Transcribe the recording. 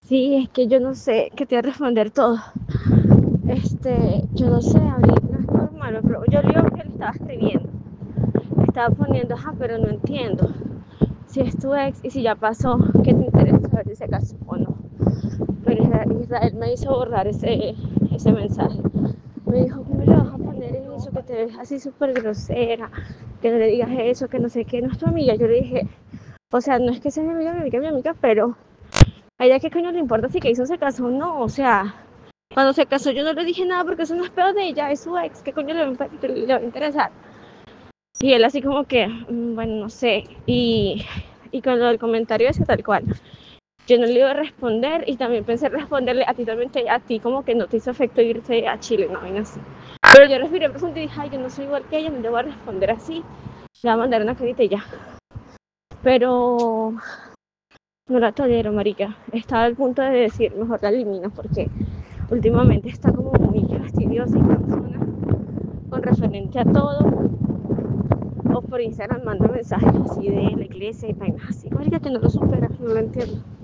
Sí, es que yo no sé qué te voy a responder todo. Yo no sé, ahorita no es normal, pero yo leo que le estaba escribiendo. Estaba poniendo, ajá, pero no entiendo. Si es tu ex y si ya pasó, ¿qué te interesa saber si se casó o no? Pero Israel me hizo borrar ese mensaje. Me dijo, ¿cómo le vas a poner eso? Que te ves así súper grosera, que no le digas eso, que no sé qué, no es tu amiga. Yo le dije, o sea, no es que sea mi amiga, pero a ella qué coño le importa si que hizo se casó o no, o sea, cuando se casó yo no le dije nada porque eso no es peor de ella, es su ex, qué coño le va a interesar. Y él así como que, bueno, no sé, y con lo del comentario ese tal cual. Yo no le iba a responder y también pensé responderle a ti también, a ti como que no te hizo efecto irse a Chile, no, no así. Pero yo respiré profundo y dije, ay, yo no soy igual que ella, no le voy a responder así. Le voy a mandar una carita y ya. Pero no la tolero, marica. Estaba al punto de decir, mejor la elimino porque últimamente está como muy fastidiosa y persona con referente a todo. O por Instagram manda mensajes así de la iglesia y vainas así. Marica, que no lo supera, no lo entiendo.